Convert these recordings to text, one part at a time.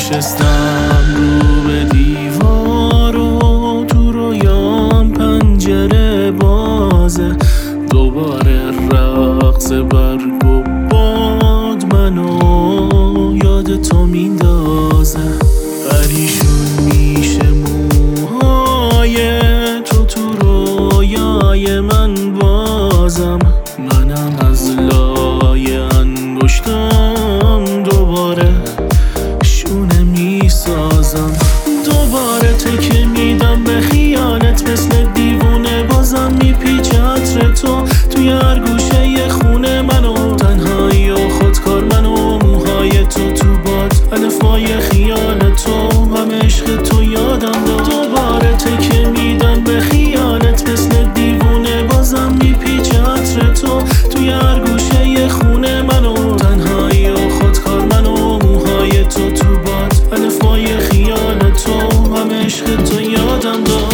نشستم رو به دیوار و تو رویام پنجره بازه، دوباره رقص برگ و باد منو یاد تو میندازه. پریشون میشه موهای تو رویای من بازم، منم از لای انگشتم دوباره شونه میسازم. دوباره تکه میدم به خیالت مثل دیوونه، بازم میپیچه عطر تو توی هر گوشه خونه منو، تنهایی و خودکار منو، موهای تو باد، الفای خیال تو، همه عشق تو یادم داد. دوباره تکه میدم به خیالت مثل دیوونه، بازم میپیچه عطر تو توی هر گوشه خونه منو، تنهایی و خودکار منو، موهای تو باد، الفای خیال تو، همه عشق تو یادم داد.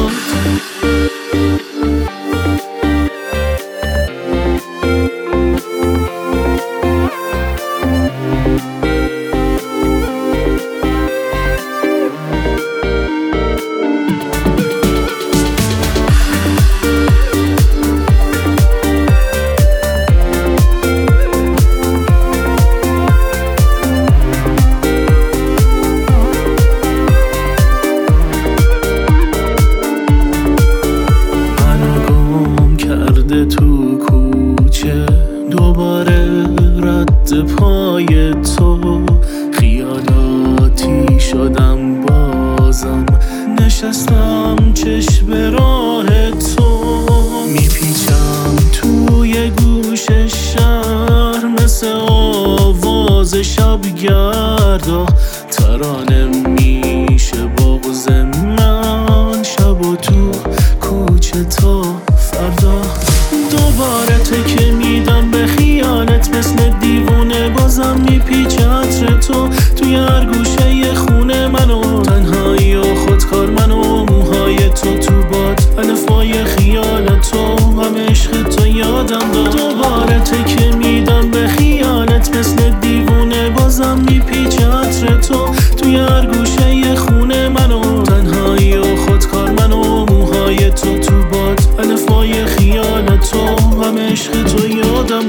تو کوچه دوباره رد پای تو، خیالاتی شدم بازم، نشستم چشم راه تو، میپیچم توی گوش شهر مثل آواز شبگردا، ترانه میشه بغض من شب و تو کوچه تا فردا. دوباره تکه میدم به خیالت مثل دیوونه، بازم میپیچه عطر تو توی هر گوشه خونه منو، تنهایی و خودکار منو، موهای تو باد، الفای خیال تو، همه عشق تو یادم داد. دوباره تکه میدم به خیالت مثل دیوونه، بازم میپیچه عطر تو توی هر گوشه خونه منو، تنهایی و خودکار منو، موهای تو باد، الفای خیال تو، همه عشق تو یادم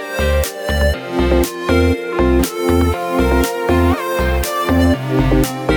داد.